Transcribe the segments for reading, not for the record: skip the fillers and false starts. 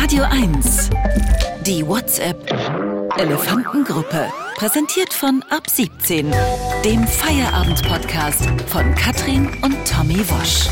Radio 1. Die WhatsApp Elefantengruppe. Präsentiert von Ab 17, dem Feierabend-Podcast von Katrin und Tommy Wosch.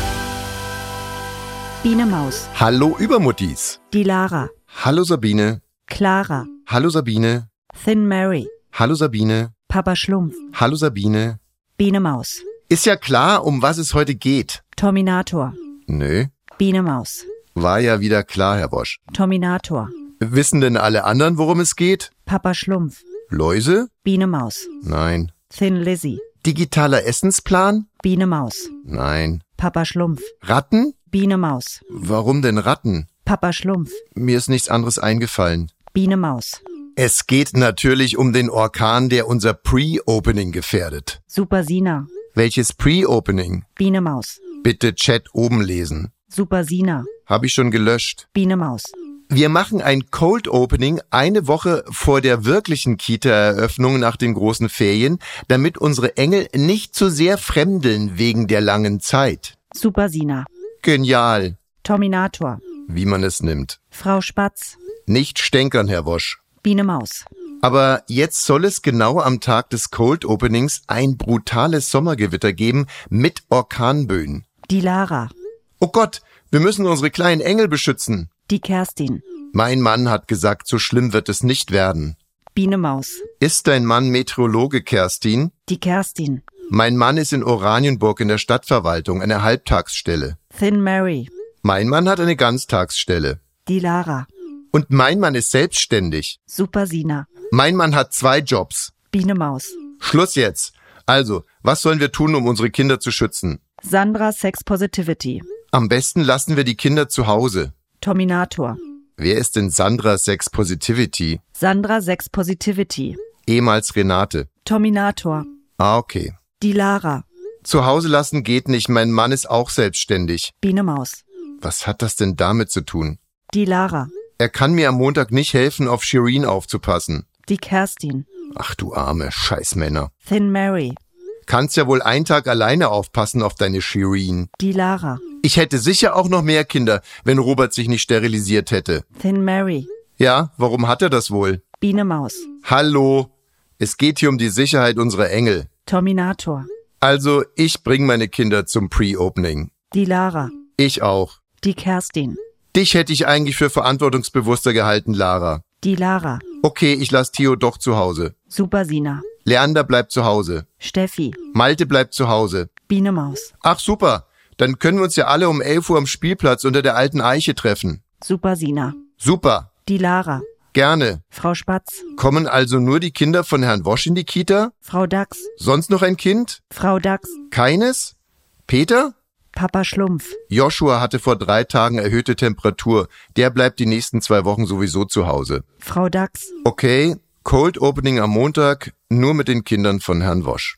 Biene Maus. Hallo Übermuttis. Die Lara. Hallo Sabine. Clara. Hallo Sabine. Thin Mary. Hallo Sabine. Papa Schlumpf. Hallo Sabine. Biene Maus. Ist ja klar, um was es heute geht. Terminator. Nö. Biene Maus. War ja wieder klar, Herr Wosch. Terminator. Wissen denn alle anderen, worum es geht? Papa Schlumpf. Läuse? Biene Maus. Nein. Thin Lizzy. Digitaler Essensplan? Biene Maus. Nein. Papa Schlumpf. Ratten? Biene Maus. Warum denn Ratten? Papa Schlumpf. Mir ist nichts anderes eingefallen. Biene Maus. Es geht natürlich um den Orkan, der unser Pre-Opening gefährdet. Super Sina. Welches Pre-Opening? Biene Maus. Bitte Chat oben lesen. Super Sina. Habe ich schon gelöscht. Biene Maus. Wir machen ein Cold Opening eine Woche vor der wirklichen Kita-Eröffnung nach den großen Ferien, damit unsere Engel nicht zu sehr fremdeln wegen der langen Zeit. Super Sina. Genial. Terminator. Wie man es nimmt. Frau Spatz. Nicht stänkern, Herr Wosch. Biene Maus. Aber jetzt soll es genau am Tag des Cold Openings ein brutales Sommergewitter geben mit Orkanböen. Die Lara. Oh Gott, wir müssen unsere kleinen Engel beschützen. Die Kerstin. Mein Mann hat gesagt, so schlimm wird es nicht werden. Biene Maus. Ist dein Mann Meteorologe, Kerstin? Die Kerstin. Mein Mann ist in Oranienburg in der Stadtverwaltung, eine Halbtagsstelle. Thin Mary. Mein Mann hat eine Ganztagsstelle. Die Lara. Und mein Mann ist selbstständig. Super Sina. Mein Mann hat 2 Jobs. Biene Maus. Schluss jetzt. Also, was sollen wir tun, um unsere Kinder zu schützen? Sandra Sex Positivity. Am besten lassen wir die Kinder zu Hause. Terminator. Wer ist denn Sandra Sex Positivity? Sandra Sex Positivity. Ehemals Renate. Terminator. Ah, okay. Die Lara. Zu Hause lassen geht nicht, mein Mann ist auch selbstständig. Biene Maus. Was hat das denn damit zu tun? Die Lara. Er kann mir am Montag nicht helfen, auf Shireen aufzupassen. Die Kerstin. Ach du arme Scheißmänner. Thin Mary. Kannst ja wohl einen Tag alleine aufpassen auf deine Shireen. Die Lara. Ich hätte sicher auch noch mehr Kinder, wenn Robert sich nicht sterilisiert hätte. Thin Mary. Ja, warum hat er das wohl? Biene Maus. Hallo, es geht hier um die Sicherheit unserer Engel. Terminator. Also, ich bringe meine Kinder zum Pre-Opening. Die Lara. Ich auch. Die Kerstin. Dich hätte ich eigentlich für verantwortungsbewusster gehalten, Lara. Die Lara. Okay, ich lasse Theo doch zu Hause. Super Sina. Leander bleibt zu Hause. Steffi. Malte bleibt zu Hause. Biene Maus. Ach super, dann können wir uns ja alle um 11 Uhr am Spielplatz unter der alten Eiche treffen. Super Sina. Super, Die Lara. gerne. Frau Spatz. Kommen also nur die Kinder von Herrn Wosch in die Kita? Frau Dachs. Sonst noch ein Kind? Frau Dachs. Keines? Peter? Papa Schlumpf. Joshua hatte vor 3 Tagen erhöhte Temperatur. Der bleibt die nächsten 2 Wochen sowieso zu Hause. Frau Dachs. Okay, Cold Opening am Montag, nur mit den Kindern von Herrn Wosch.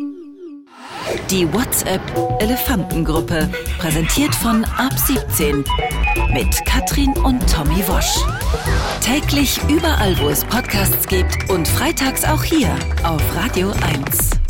Die WhatsApp Elefantengruppe. Präsentiert von Ab 17. Mit Katrin und Tommy Wosch. Täglich überall, wo es Podcasts gibt und freitags auch hier auf Radio 1.